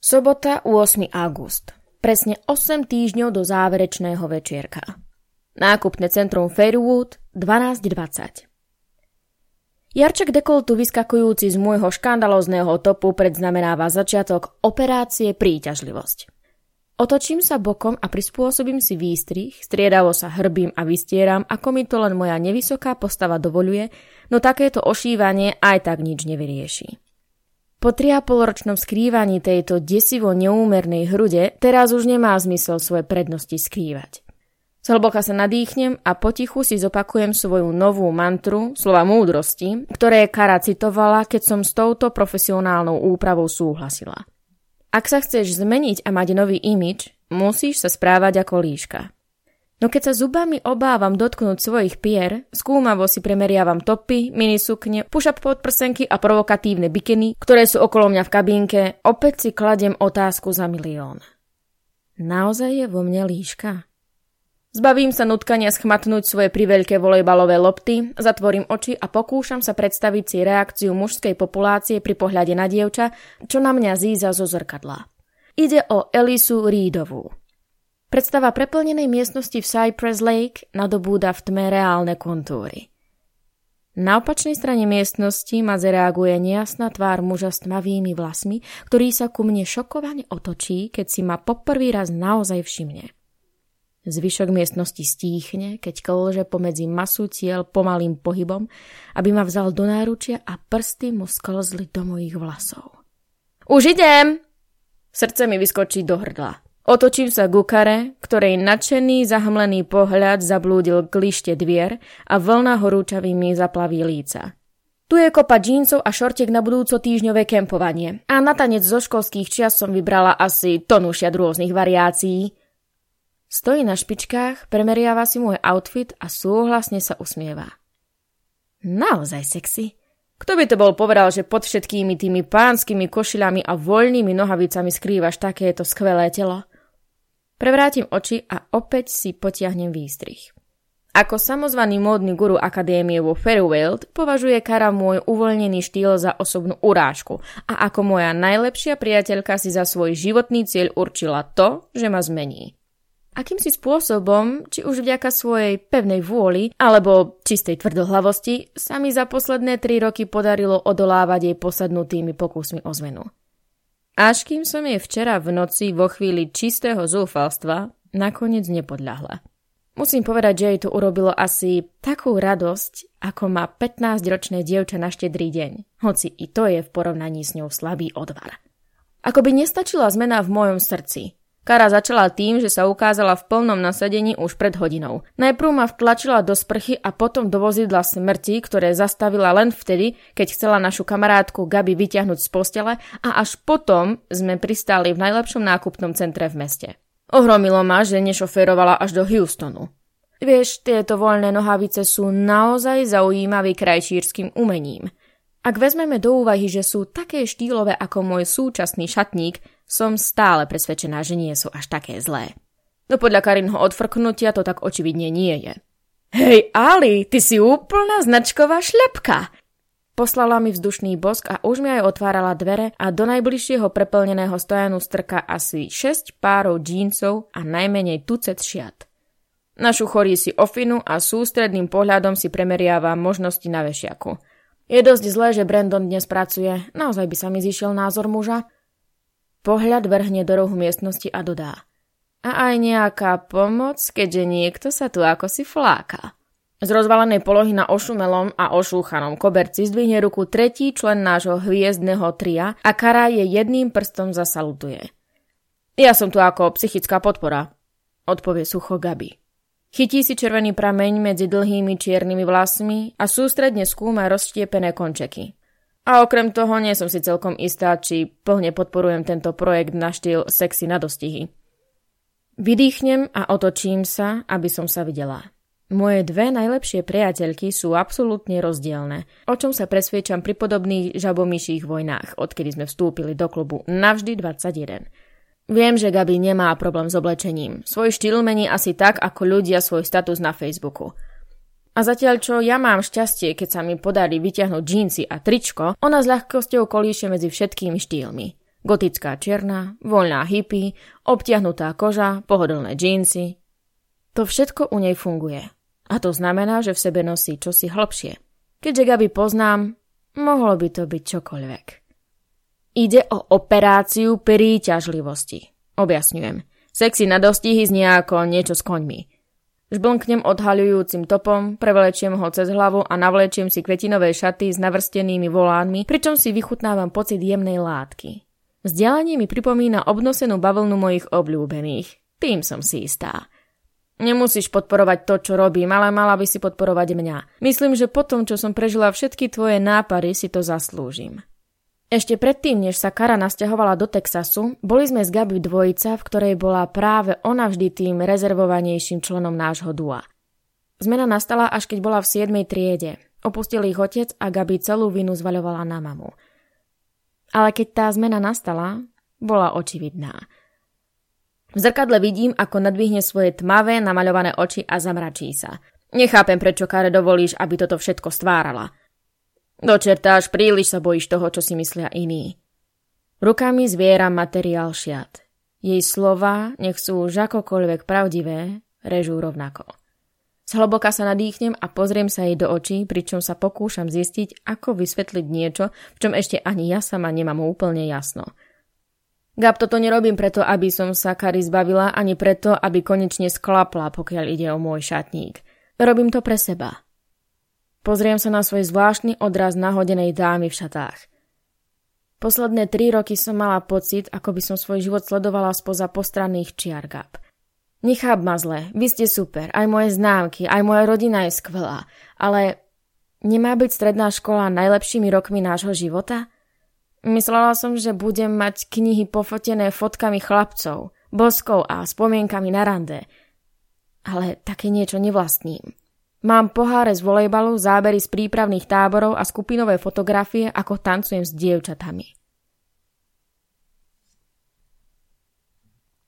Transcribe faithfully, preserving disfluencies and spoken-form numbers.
Sobota, ôsmeho augusta. Presne osem týždňov do záverečného večierka. Nákupné centrum Fairwood, dvanásť dvadsať. Jarček dekoltu vyskakujúci z môjho škandalózneho topu predznamenáva začiatok operácie príťažlivosť. Otočím sa bokom a prispôsobím si výstrih, striedavo sa hrbím a vystieram, ako mi to len moja nevysoká postava dovoľuje, no takéto ošívanie aj tak nič nevyrieši. Po tri a pol ročnom skrývaní tejto desivo neúmernej hrude teraz už nemá zmysel svoje prednosti skrývať. Zhlboka sa nadýchnem a potichu si zopakujem svoju novú mantru, slova múdrosti, ktoré Kara citovala, keď som s touto profesionálnou úpravou súhlasila. Ak sa chceš zmeniť a mať nový imidž, musíš sa správať ako líška. No keď sa zubami obávam dotknúť svojich pier, skúmavo si premeriavam topy, minisukne, push-up podprsenky a provokatívne bikiny, ktoré sú okolo mňa v kabínke, opäť si kladiem otázku za milión. Naozaj je vo mne líška? Zbavím sa nutkania schmatnúť svoje priveľké volejbalové lopty, zatvorím oči a pokúšam sa predstaviť si reakciu mužskej populácie pri pohľade na dievča, čo na mňa zíza zo zrkadla. Ide o Elisu Reedovú. Predstava preplnenej miestnosti v Cypress Lake nadobúda v tme reálne kontúry. Na opačnej strane miestnosti ma zareaguje nejasná tvár muža s tmavými vlasmi, ktorý sa ku mne šokovane otočí, keď si ma poprvý raz naozaj všimne. Zvyšok miestnosti stíchne, keď klže pomedzi masu ciel pomalým pohybom, aby ma vzal do náručia a prsty mu sklzli do mojich vlasov. Už idem! Srdce mi vyskočí do hrdla. Otočím sa ku Kare, ktorej nadšený, zahmlený pohľad zablúdil k lište dvier a vlna horúčavý mi zaplaví líca. Tu je kopa džínsov a šortiek na budúco týždňové kempovanie a na tanec zo školských čias som vybrala asi tonu šiat rôznych variácií. Stojí na špičkách, premeriava si môj outfit a súhlasne sa usmieva. Naozaj sexy. Kto by to bol povedal, že pod všetkými tými pánskymi košiľami a voľnými nohavicami skrývaš takéto skvelé telo? Prevrátim oči a opäť si potiahnem výstrih. Ako samozvaný módny guru akadémie vo Fairfield považuje Kara môj uvoľnený štýl za osobnú urážku a ako moja najlepšia priateľka si za svoj životný cieľ určila to, že ma zmení. Akýmsi spôsobom, či už vďaka svojej pevnej vôli alebo čistej tvrdohlavosti, sa mi za posledné tri roky podarilo odolávať jej posadnutými pokusmi o zmenu. Až kým som jej včera v noci vo chvíli čistého zúfalstva nakoniec nepodľahla. Musím povedať, že jej to urobilo asi takú radosť, ako má pätnásťročné dievča na štedrý deň, hoci i to je v porovnaní s ňou slabý odvar. Ako by nestačila zmena v mojom srdci. Kara začala tým, že sa ukázala v plnom nasadení už pred hodinou. Najprv ma vtlačila do sprchy a potom do vozidla smrti, ktoré zastavila len vtedy, keď chcela našu kamarátku Gabi vyťahnuť z postele a až potom sme pristáli v najlepšom nákupnom centre v meste. Ohromilo ma, že nešoférovala až do Houstonu. Vieš, tieto voľné nohavice sú naozaj zaujímavý krajčírskym umením. Ak vezmeme do úvahy, že sú také štýlové ako môj súčasný šatník, som stále presvedčená, že nie sú až také zlé. No podľa Karinho odfrknutia to tak očividne nie je. Hej Ali, ty si úplná značková šľapka! Poslala mi vzdušný bosk a už mi aj otvárala dvere a do najbližšieho preplneného stojanu strka asi šesť párov džínsov a najmenej tucet šiat. Našu chorí si ofinu a sústredným pohľadom si premeriava možnosti na vešiaku. Je dosť zlé, že Brandon dnes pracuje, naozaj by sa mi zišiel názor muža. Pohľad vrhne do rohu miestnosti a dodá. A aj nejaká pomoc, keďže niekto sa tu ako si fláka. Z rozvalenej polohy na ošumelom a ošúchanom koberci zdvihne ruku tretí člen nášho hviezdneho tria a Kara je jedným prstom zasalutuje. Ja som tu ako psychická podpora, odpovie sucho Gabi. Chytí si červený prameň medzi dlhými čiernymi vlasmi a sústredne skúma rozštiepené končeky. A okrem toho nie som si celkom istá, či plne podporujem tento projekt na štýl sexy na dostihy. Vydýchnem a otočím sa, aby som sa videla. Moje dve najlepšie priateľky sú absolútne rozdielne, o čom sa presviečam pri podobných žabomyších vojnách, odkedy sme vstúpili do klubu Navždy dvadsaťjeden. Viem, že Gabi nemá problém s oblečením. Svoj štýl mení asi tak, ako ľudia svoj status na Facebooku. A zatiaľ čo ja mám šťastie, keď sa mi podarí vyťahnuť džínsy a tričko, ona s ľahkosťou kolíše medzi všetkými štýlmi. Gotická čierna, voľná hippie, obtiahnutá koža, pohodlné džínsy. To všetko u nej funguje. A to znamená, že v sebe nosí čosi hlbšie. Keďže Gabi poznám, mohlo by to byť čokoľvek. Ide o operáciu príťažlivosti. Objasňujem. Sexy na dostihy znie ako niečo s koňmi. Žblnknem odhaľujúcim topom, prevlečiem ho cez hlavu a navlečiem si kvetinové šaty s navrstenými volánmi, pričom si vychutnávam pocit jemnej látky. Vzdialenie mi pripomína obnosenú bavlnu mojich obľúbených. Tým som si istá. Nemusíš podporovať to, čo robím, ale mala by si podporovať mňa. Myslím, že po tom, čo som prežila všetky tvoje nápady, si to zaslúžim. Ešte predtým, než sa Kara nasťahovala do Texasu, boli sme s Gabi dvojica, v ktorej bola práve ona vždy tým rezervovanejším členom nášho dua. Zmena nastala, až keď bola v siedmej triede. Opustil ich otec a Gabi celú vinu zvaľovala na mamu. Ale keď tá zmena nastala, bola očividná. V zrkadle vidím, ako nadvihne svoje tmavé, namaľované oči a zamračí sa. Nechápem, prečo Kare dovolíš, aby toto všetko stvárala. Do čerta, až príliš sa bojíš toho, čo si myslia iní. Rukami zvieram materiál šiat. Jej slova, nech sú už akokoľvek pravdivé, režú rovnako. Zhlboka sa nadýchnem a pozriem sa jej do očí, pričom sa pokúšam zistiť, ako vysvetliť niečo, v čom ešte ani ja sama nemám úplne jasno. Gab, toto nerobím preto, aby som sa Kary zbavila, ani preto, aby konečne sklapla, pokiaľ ide o môj šatník. Robím to pre seba. Pozriem sa na svoj zvláštny odraz nahodenej dámy v šatách. Posledné tri roky som mala pocit, ako by som svoj život sledovala spoza postranných čiar, Gab. Necháp ma zle, vy ste super, aj moje známky, aj moja rodina je skvelá, ale nemá byť stredná škola najlepšími rokmi nášho života? Myslela som, že budem mať knihy pofotené fotkami chlapcov, boskov a spomienkami na rande. Ale také niečo nevlastním. Mám poháre z volejbalu, zábery z prípravných táborov a skupinové fotografie, ako tancujem s dievčatami.